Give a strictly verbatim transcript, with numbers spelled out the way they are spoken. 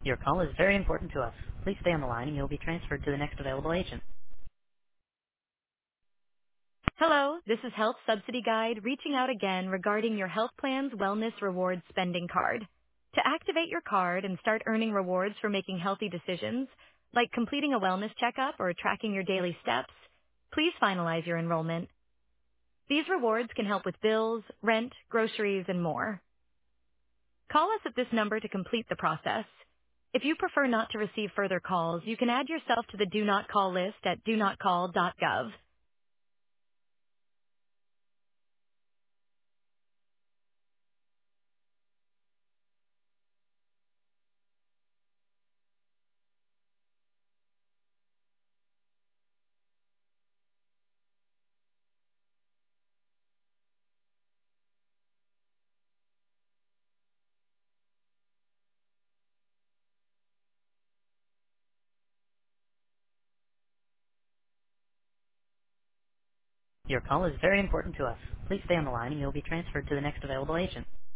Your call is very important to us. Please stay on the line and you'll be transferred to the next available agent. Hello, this is Health Subsidy Guide reaching out again regarding your health plan's Wellness Rewards spending card. To activate your card and start earning rewards for making healthy decisions, like completing a wellness checkup or tracking your daily steps, please finalize your enrollment. These rewards can help with bills, rent, groceries, and more. Call us at this number to complete the process. If you prefer not to receive further calls, you can add yourself to the Do Not Call list at do not call dot gov. Your call is very important to us. Please stay on the line and you'll be transferred to the next available agent.